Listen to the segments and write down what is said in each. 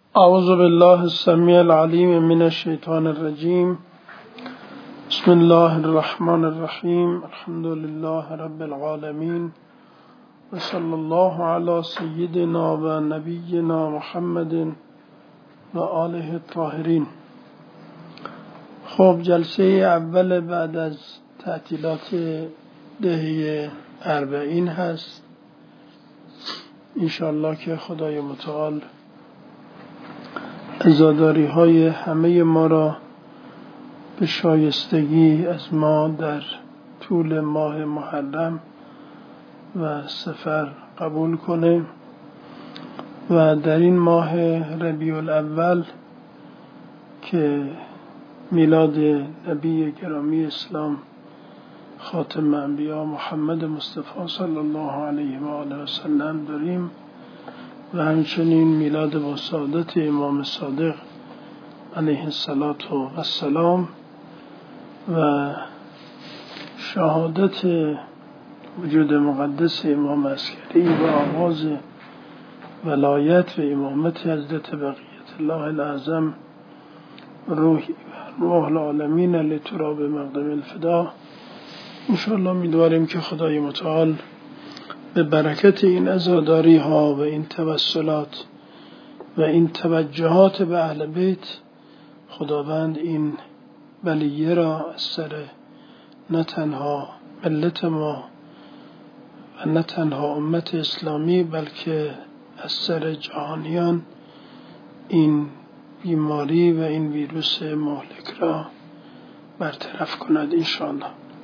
أعوذ بالله السميع العليم من الشيطان الرجيم. بسم الله الرحمن الرحيم. الحمد لله رب العالمين، وصلى الله على سيدنا ونبينا محمد وآله الطاهرين. خب، جلسه اول بعد از تعطیلات دهه 40 هست. انشاءالله که خدای متعال عزاداری های همه ما را به شایستگی از ما در طول ماه محرم و صفر قبول کنه و در این ماه ربیع الاول که میلاد نبی گرامی اسلام خاتم انبیا محمد مصطفی صلی الله علیه و آله و سلم داریم و همچنین میلاد با سعادت امام صادق علیه السلام و شهادت وجود مقدس امام عسکری و آغاز ولایت و امامت حضرت بقیت الله الاعظم روح العالمین لتراب مقدم الفدا. انشاءالله می‌دواریم که خدای متعال به برکت این عزاداری ها و این توسلات و این توجهات به اهل بیت خداوند این بلیه را از سر نه تنها ملت ما و نه تنها امت اسلامی بلکه از سر جهانیان این بیماری و این ویروس مهلک را برطرف کند انشاءالله.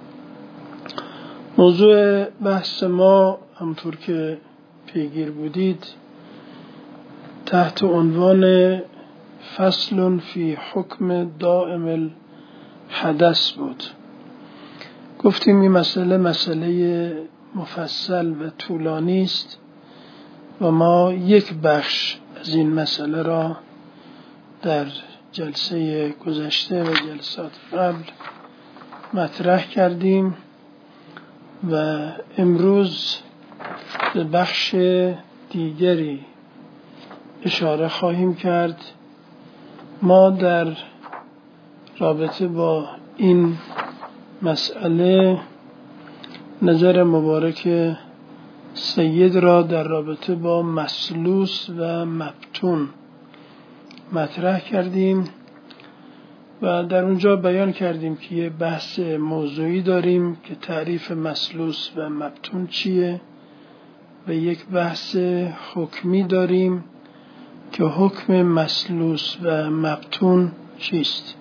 موضوع بحث ما همطور که پیگیر بودید تحت عنوان فصل فی حکم دائم الحدث بود. گفتیم این مسئله مفصل و طولانی است و ما یک بخش از این مسئله را در جلسه گذشته و جلسات قبل مطرح کردیم و امروز به بخش دیگری اشاره خواهیم کرد. ما در رابطه با این مسئله نظر مبارک سید را در رابطه با مسلوس و مبتون مطرح کردیم و در اونجا بیان کردیم که یه بحث موضوعی داریم که تعریف مسلوس و مبتون چیه و یک بحث حکمی داریم که حکم مسلوس و مبتون چیست.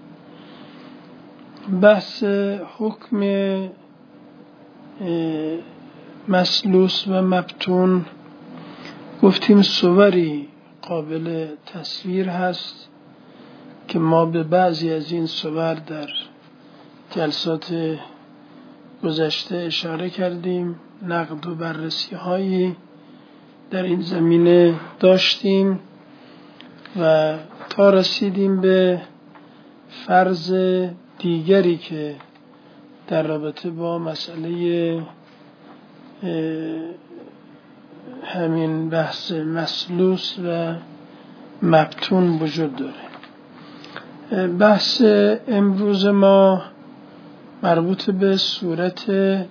بحث حکم مسلوس و مبتون گفتیم صوری قابل تصویر هست که ما به بعضی از این صور در جلسات گذشته اشاره کردیم. نقد و بررسی هایی در این زمینه داشتیم و تا رسیدیم به فرض دیگری که در رابطه با مسئله همین بحث مسلوس و مبتون وجود داره. بحث امروز ما مربوط به صورت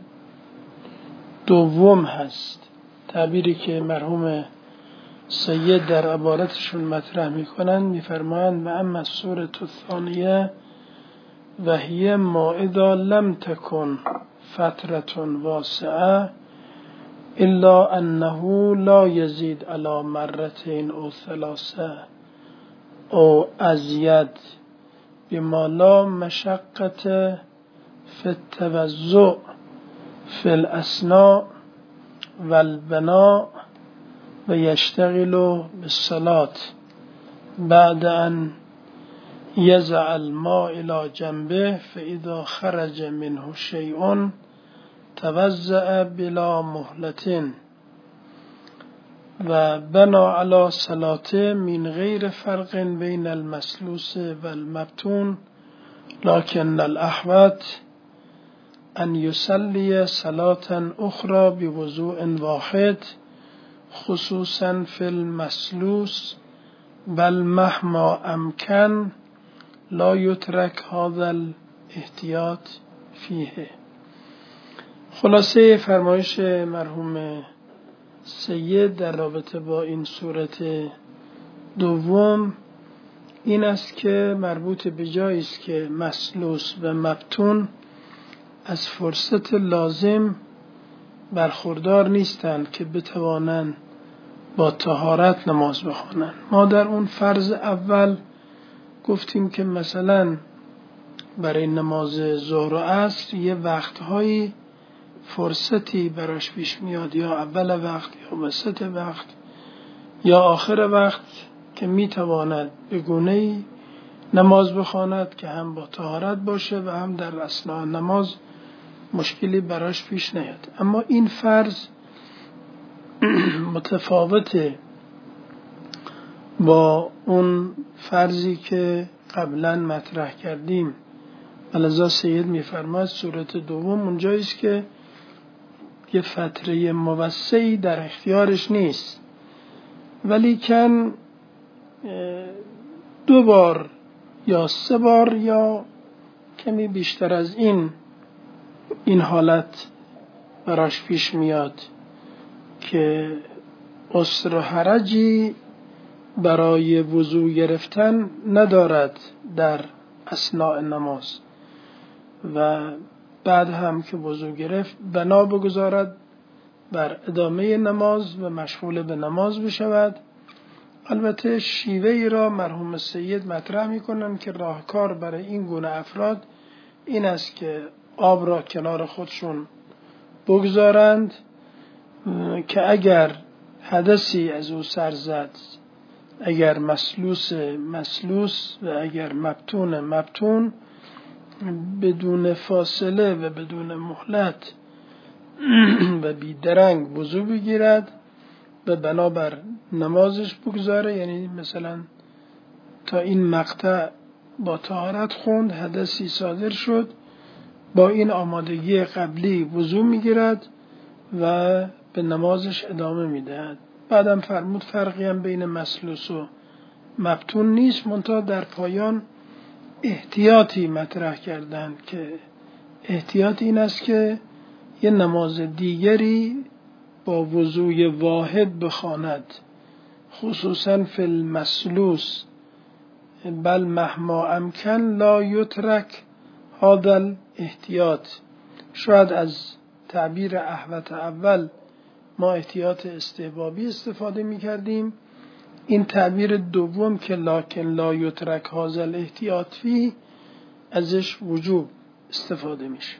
دوم هست. تعبیری که مرحوم سید در عبارتشون مطرح میکنند میفرمایند و اما الصورة الثانیه و هی ما اذا لم تکن فترة واسعه الا انه لا یزید علی مرتين او ثلاثه او ازید بما لا مشقت فی التوضع فی الاسناء والبناء و یشتغل بالصلاة بعد ان یضع الماء الى جنبه فاذا خرج منه شیء توضأ بلا مهلة و بنا علی صلاة من غیر فرق بین المسلوس و المبتون لكن الاحوط ان يصلي صلاة اخرى بوضوء واحد خصوصا في المسلوس بل مهما امکن لا یترک هذا الاحتیاط فیه. خلاصه فرمایش مرحوم سید در رابطه با این صورت دوم این است که مربوط به جایی است که مسلوس و مبتون از فرصت لازم برخوردار نیستند که بتوانند با طهارت نماز بخوانند. ما در اون فرض اول گفتیم که مثلا برای نماز ظهر و عصر یه وقتهایی فرصتی براش پیش میاد، یا اول وقت یا وسط وقت یا آخر وقت، که میتواند به گونه‌ای نماز بخواند که هم با طهارت باشه و هم در اثناء نماز مشکلی براش پیش نیاد. اما این فرض متفاوته با اون فرضی که قبلا مطرح کردیم. لذا سید میفرماید صورت دوم اونجایی است که یه فتره موسعی در اختیارش نیست، ولیکن 2 بار یا 3 بار یا کمی بیشتر از این حالت براش پیش میاد که عسر و حرجی برای وضو گرفتن ندارد در اثناء نماز و بعد هم که وضو گرفت بنا بگذارد بر ادامه نماز و مشغول به نماز بشود. البته شیوه ای را مرحوم سید مطرح می کنند که راهکار برای این گونه افراد این است که آب را کنار خودشون بگذارند که اگر حدثی از او سر زد، اگر مسلوس و اگر مبتون بدون فاصله و بدون مهلت و بیدرنگ وضو بگیرد و بنابر نمازش بگذاره. یعنی مثلا تا این مقطع با طهارت خوند، حدثی صادر شد، با این آمادگی قبلی وضو میگیرد و به نمازش ادامه میدهد. بعدم فرمود فرقی هم بین مسلوس و مبتون نیست، منتها در پایان احتیاطی مطرح کردند که احتیاط این است که یه نماز دیگری با وضوی واحد بخواند، خصوصا فی المسلوس بل مهما امکن لا یترک هذا احتیاط. شاید از تعبیر احوط اول ما احتیاط استحبابی استفاده می کردیم، این تعبیر دوم که لکن لا یترک هذا احتیاط فی ازش وجوب استفاده میشه.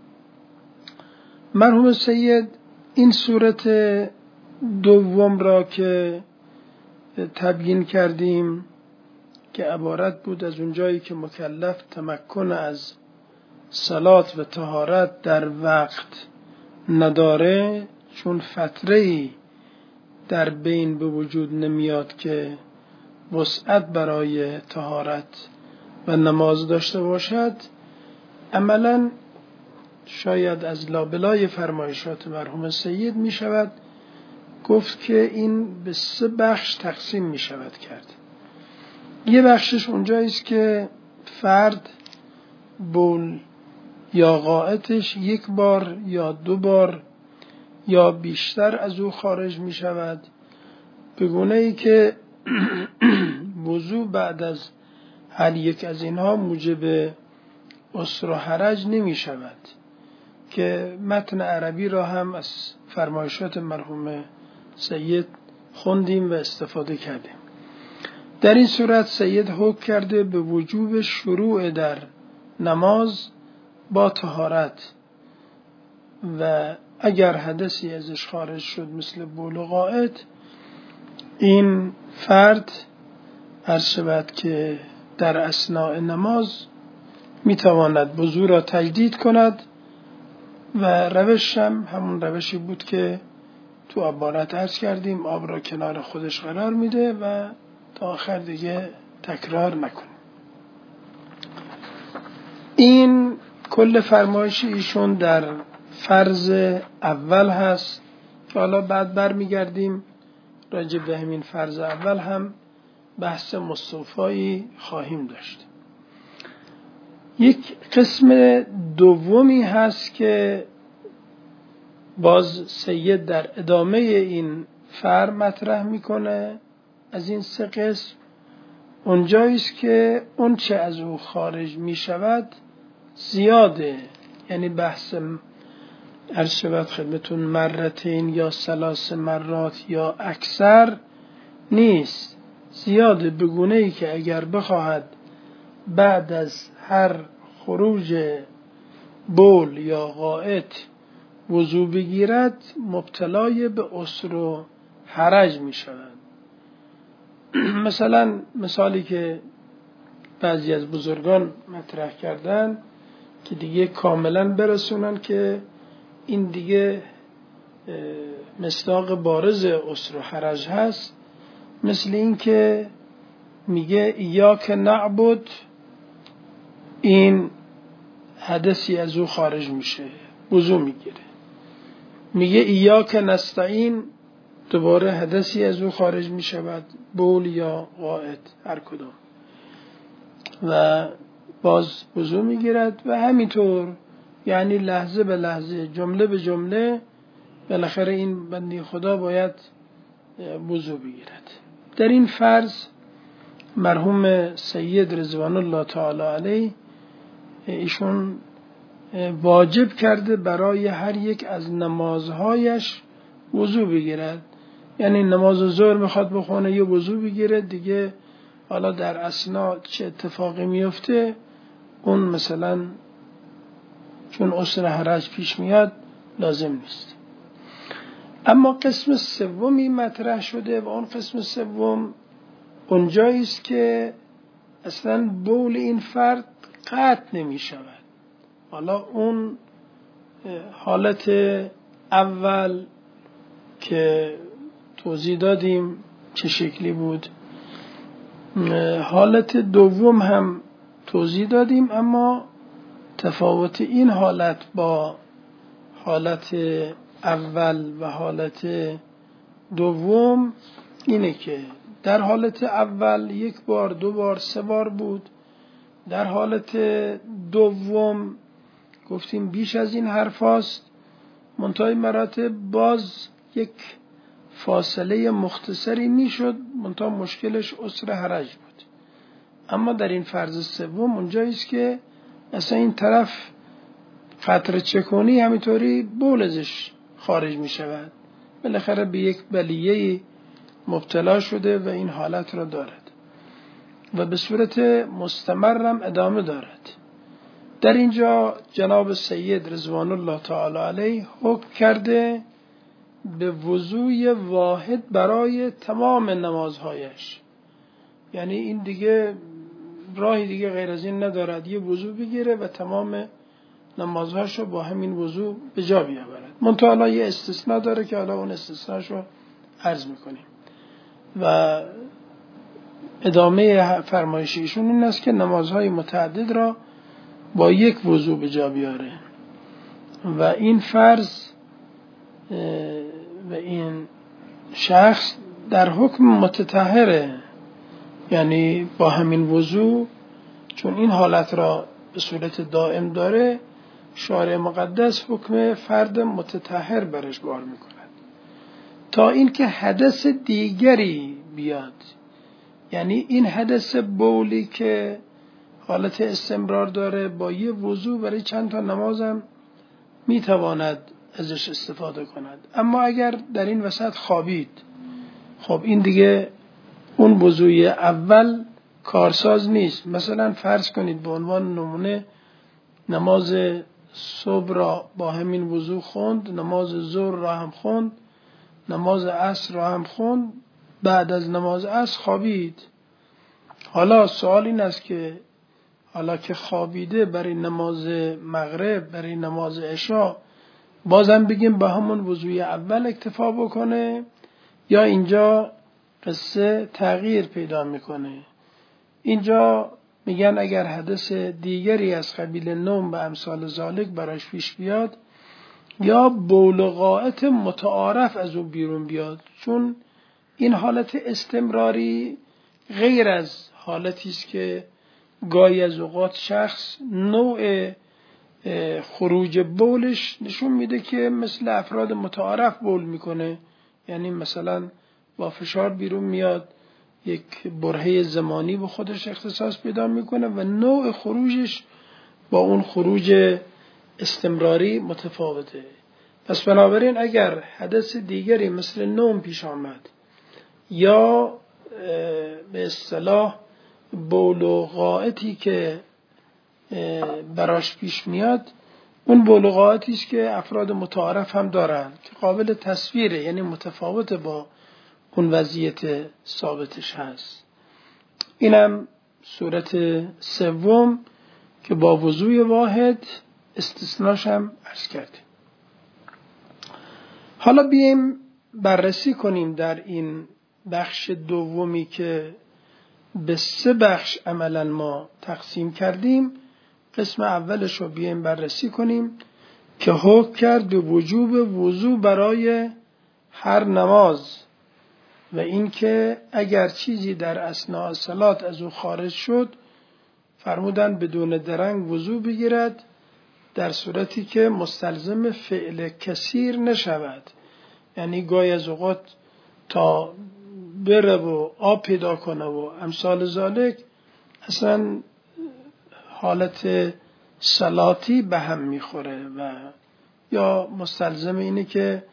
مرحوم سید این صورت دوم را که تبیین کردیم که عبارت بود از اونجایی که مکلف تمکن از صلات و طهارت در وقت نداره، چون فتره‌ای در بین به وجود نمیاد که وسعت برای طهارت و نماز داشته باشد، عملاً شاید از لابلای فرمایشات مرحوم سید می شود گفت که این به 3 بخش تقسیم می شود کرد. یه بخشش اونجایی است که فرد بول یا غائطش 1 بار یا 2 بار یا بیشتر از او خارج می شود، به گونه‌ای که وضو بعد از هر یک از اینها موجب عسر و حرج نمی شود، که متن عربی را هم از فرمایشات مرحوم سید خوندیم و استفاده کردیم. در این صورت سید حکم کرده به وجوب شروع در نماز با طهارت و اگر حدثی ازش خارج شد مثل بول و غائط، این فرد عرض شود که در اثناء نماز میتواند وضو را تجدید کند و روش هم همون روشی بود که تو عبارت عرض کردیم، آب را کنار خودش قرار میده و تا آخر دیگه تکرار نکنه. این کل فرمایش ایشون در فرض اول هست که حالا بعد برمیگردیم راجع به همین فرض اول هم بحث مستوفایی خواهیم داشت. یک قسم دومی هست که باز سید در ادامه این فرع مطرح میکنه. از این سه قسم اونجاییست که اون چه از او خارج میشود زیاده، یعنی بحث عرض شود خدمتون مرتين یا 3 مرات یا اکثر نیست، زیاده، بگونه ای که اگر بخواهد بعد از هر خروج بول یا غائط وضو بگیرد مبتلای به عسر و حرج می شود. مثلا مثالی که بعضی از بزرگان مطرح کردن که دیگه کاملا برسونن که این دیگه مصداق بارز عسر و حرج هست، مثل این که میگه ایاک نعبد، این حدثی از او خارج میشه وضو میگیره. میگه ایاک نستعین، دوباره حدثی از او خارج میشود، بول یا غائط هر کدام، و باز وضو میگیرد و همینطور، یعنی لحظه به لحظه جمله به جمله بالاخره این بنده خدا باید وضو بگیرد. در این فرض مرحوم سید رضوان الله تعالی علیه ایشون واجب کرده برای هر یک از نمازهایش وضو بگیرد. یعنی نماز ظهر میخواد بخونه یه وضو بگیره دیگه، حالا در اثنا چه اتفاقی میفته اون مثلا چون عسر حرج پیش میاد لازم نیست. اما قسم سومی مطرح شده و اون قسم سوم اونجاییست که اصلا بول این فرد قطع نمی شود. حالا اون حالت اول که توضیح دادیم چه شکلی بود، حالت دوم هم توضیح دادیم، اما تفاوت این حالت با حالت اول و حالت دوم اینه که در حالت اول 1 بار 2 بار 3 بار بود، در حالت دوم گفتیم بیش از این حرفاست، منتهای مراتب باز یک فاصله مختصری میشد، منتها مشکلش عسر حرج بود. اما در این فرض سوم اونجاییست که اصلا این طرف قطره چکونی همینطوری بول ازش خارج می شود، بالاخره به یک بلیه مبتلا شده و این حالت را دارد و به صورت مستمرم ادامه دارد. در اینجا جناب سید رضوان الله تعالی علیه حکم کرده به وضوی واحد برای تمام نمازهایش، یعنی این دیگه راهی دیگه غیر از این ندارد، یه وضو بگیره و تمام نمازهاش رو با همین وضو به جا بیاورد. منتها حالا یه استثناء داره که حالا اون استثناءش رو عرض میکنیم و ادامه فرمایش ایشون این است که نمازهای متعدد را با یک وضو به جا بیاره و این فرض و این شخص در حکم متطهره، یعنی با همین وضو، چون این حالت را به صورت دائم داره، شارع مقدس حکم فرد متطهر برش بار میکند تا اینکه حدث دیگری بیاد. یعنی این حدث بولی که حالت استمرار داره با یه وضو برای چند تا نمازم میتواند ازش استفاده کند. اما اگر در این وسط خوابید، خب این دیگه اون وضوی اول کارساز نیست. مثلا فرض کنید به عنوان نمونه نماز صبح را با همین وضو خوند، نماز ظهر را هم خوند، نماز عصر را هم خوند، بعد از نماز عصر خوابید. حالا سوال این است که حالا که خوابیده برای نماز مغرب، برای نماز عشا بازم بگیم با همون وضوی اول اکتفا بکنه یا اینجا قصه تغییر پیدا میکنه؟ اینجا میگن اگر حدث دیگری از قبیل نوم و امثال ذالک براش پیش بیاد یا بول و غائط متعارف از اون بیرون بیاد، چون این حالت استمراری غیر از حالتی است که گاهی از اوقات شخص نوع خروج بولش نشون میده که مثل افراد متعارف بول میکنه، یعنی مثلا با فشار بیرون میاد، یک برهه زمانی به خودش اختصاص پیدا میکنه و نوع خروجش با اون خروج استمراری متفاوته. پس بنابراین اگر حدث دیگری مثل نوم پیش آمد یا به اصطلاح بول و غائطی که براش پیش میاد، اون بول و غائطی است که افراد متعارف هم دارن که قابل تصویره، یعنی متفاوت با اون وضعیت ثابتش هست. اینم صورت سوم که با وضوع واحد استثناش هم عرض کردیم. حالا بیایم بررسی کنیم در این بخش دومی که به 3 بخش عملا ما تقسیم کردیم. قسم اولش رو بیایم بررسی کنیم که حکم کرد به وجوب وضو برای هر نماز و اینکه اگر چیزی در اثناء صلات از او خارج شد فرمودن بدون درنگ وضو بگیرد، در صورتی که مستلزم فعل کثیر نشود، یعنی گاهی از اوقات تا بره و آب پیدا کنه و امثال ذالک اصلا حالت صلاتی به هم میخوره و یا مستلزم اینه که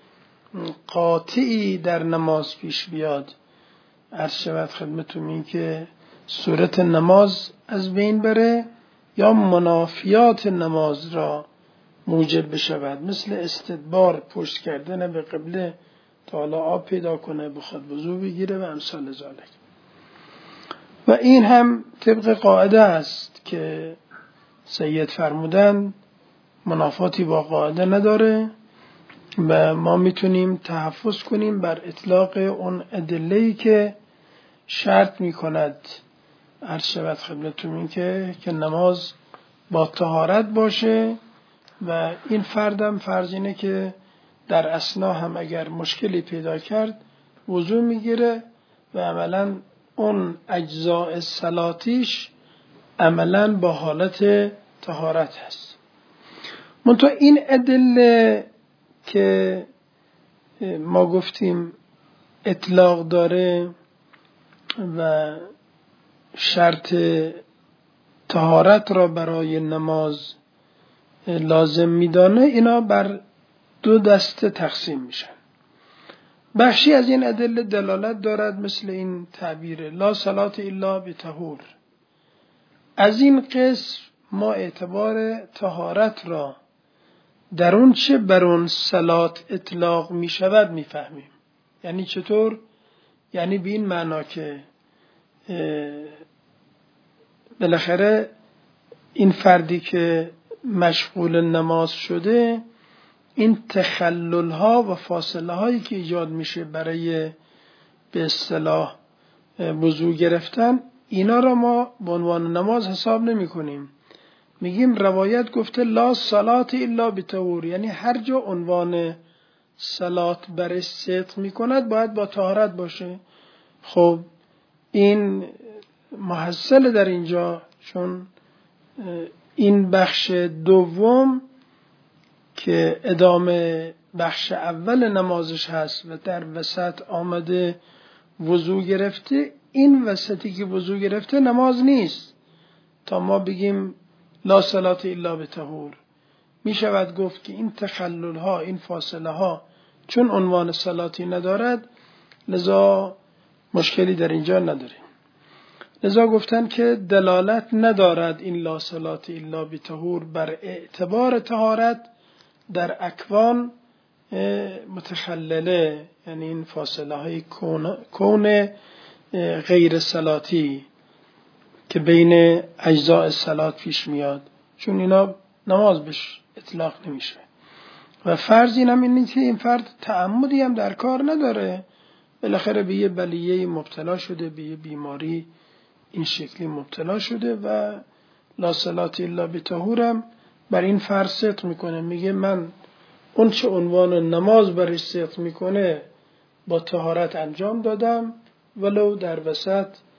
قاطعی در نماز پیش بیاد. عرض شود خدمتتون این که صورت نماز از بین بره یا منافیات نماز را موجب بشود، مثل استدبار، پشت کردن به قبله تا حالا آب پیدا کنه بخواد وضو بگیره و امثال ذالک. و این هم طبق قاعده است که سید فرمودن منافاتی با قاعده نداره و ما میتونیم تحفظ کنیم بر اطلاق اون ادله‌ای که شرط میکند عرض شود خدمتتون این که نماز با طهارت باشه و این فردم فرض اینه که در اثنا هم اگر مشکلی پیدا کرد وضو میگیره و عملا اون اجزاء صلاتیش عملا با حالت طهارت هست. منتها این ادله که ما گفتیم اطلاق داره و شرط طهارت را برای نماز لازم میدانه، اینا بر 2 دسته تقسیم میشن. بخشی از این ادله دلالت دارد مثل این تعبیر لا صلاة الا بطهور. از این قسم ما اعتبار طهارت را در اون چه بر اون صلات اطلاق می شود می فهمیم. یعنی چطور؟ یعنی به این معنا که بالاخره این فردی که مشغول نماز شده، این تخلل ها و فاصله هایی که ایجاد میشه برای به اصطلاح وضو گرفتن، اینا را ما به عنوان نماز حساب نمی کنیم. میگیم روایت گفته لا صلاة الا بطهور، یعنی هر جا عنوان صلات برش صدق میکند باید با طهارت باشه. خب این محصل در اینجا، چون این بخش دوم که ادامه بخش اول نمازش هست و در وسط آمده وضو گرفته، این وسطی که وضو گرفته نماز نیست تا ما بگیم لا صلاة الا بطهور. می شود گفت که این تخلل ها، این فاصله ها چون عنوان صلاتی ندارد لذا مشکلی در اینجا نداریم. لذا گفتن که دلالت ندارد این لا صلاة الا بطهور بر اعتبار طهارت در اکوان متخلله، یعنی این فاصله های کون غیر صلاتی که بین اجزاء صلات پیش میاد، چون اینا نماز بهش اطلاق نمیشه. و فرض اینم اینه که این فرد تعمدی هم در کار نداره، بالاخره به یه بلیه مبتلا شده، به یه بیماری این شکلی مبتلا شده و لا صلاة الا بطهورم بر این فرض صدق میکنه. میگه من اون چه عنوان نماز برش صدق میکنه با طهارت انجام دادم، ولو در وسط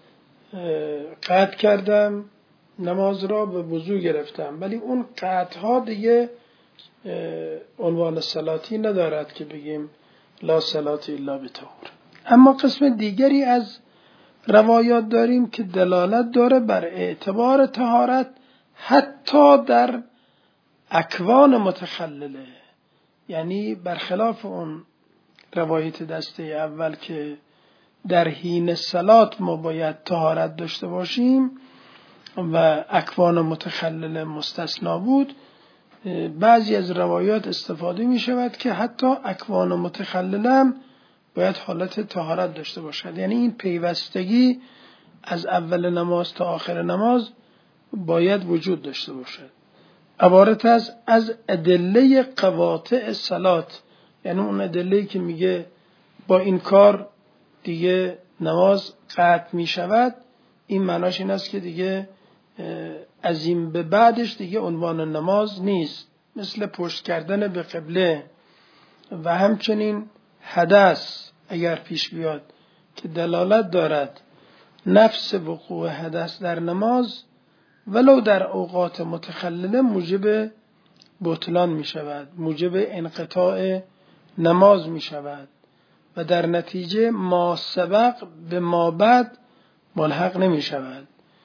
قطع کردم نماز را به وضو گرفتم، ولی اون قطعها دیگه عنوان صلاتی ندارد که بگیم لا صلات الا بطهور. اما قسم دیگری از روایات داریم که دلالت داره بر اعتبار طهارت حتی در اکوان متخلله، یعنی برخلاف اون روایت دسته اول که در حین صلات ما باید طهارت داشته باشیم و اکوان متخلله مستثنا بود، بعضی از روایات استفاده می شود که حتی اکوان متخلله هم باید حالت طهارت داشته باشد، یعنی این پیوستگی از اول نماز تا آخر نماز باید وجود داشته باشد. عبارت از ادله قواطع صلات، یعنی اون ادله‌ای که میگه با این کار دیگه نماز قطع می شود، این معناش این است که دیگه از این به بعدش دیگه عنوان نماز نیست، مثل پشت کردن به قبله و همچنین حدث اگر پیش بیاد که دلالت دارد نفس وقوع حدث در نماز ولو در اوقات متخلله موجب بطلان می شود، موجب انقطاع نماز می شود و در نتیجه ما سبق به ما بعد ملحق نمی شود.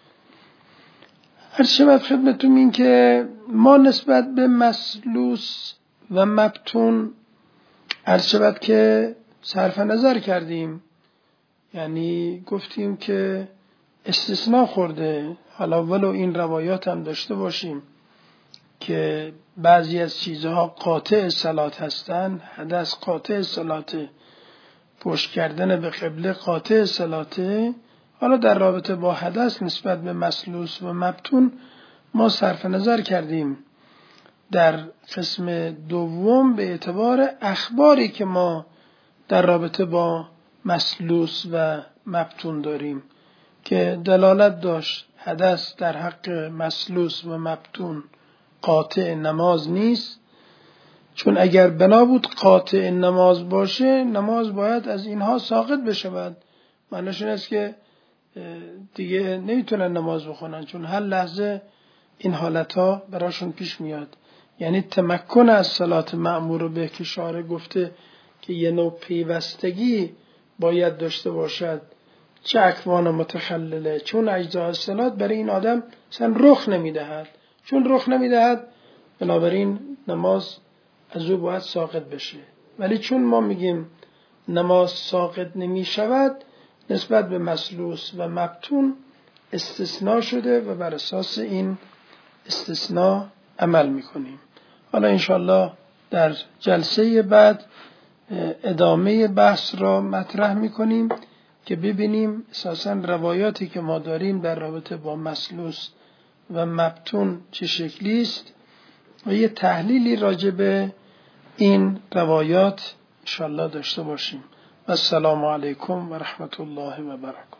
هر شود خدمتون این که ما نسبت به مسلوس و مبتون هر شود که صرف نظر کردیم، یعنی گفتیم که استثناء خورده، حالا ولو این روایات هم داشته باشیم که بعضی از چیزها قاطع صلات هستند، حدث قاطع صلاته، پشت کردن به قبله قاطع صلاته، حالا در رابطه با حدث نسبت به مسلوس و مبتون ما صرف نظر کردیم در قسم دوم به اعتبار اخباری که ما در رابطه با مسلوس و مبتون داریم که دلالت داشت حدث در حق مسلوس و مبتون قاطع نماز نیست، چون اگر بنا بود قاطع نماز باشه نماز باید از اینها ساقط بشود، معنیش این است که دیگه نمیتونن نماز بخونن، چون هر لحظه این حالتها براشون پیش میاد. یعنی تمکن از صلات مأمور به که شارع گفته که یه نوع پیوستگی باید داشته باشد، چه اکوان متخلله، چون اجزاء صلات برای این آدم اصلا رخ نمیدهد، چون رخ نمیدهد بنابراین نماز از او باید ساقط بشه. ولی چون ما میگیم نماز ساقط نمی شود، نسبت به مسلوس و مبتون استثناء شده و بر اساس این استثناء عمل میکنیم. حالا انشالله در جلسه بعد ادامه بحث را مطرح میکنیم که ببینیم اساساً روایاتی که ما داریم در رابطه با مسلوس و مبتون چه شکلی است و یه تحلیلی راجع به این روایات انشالله داشته باشیم. السلام علیکم و رحمت الله و برکاته.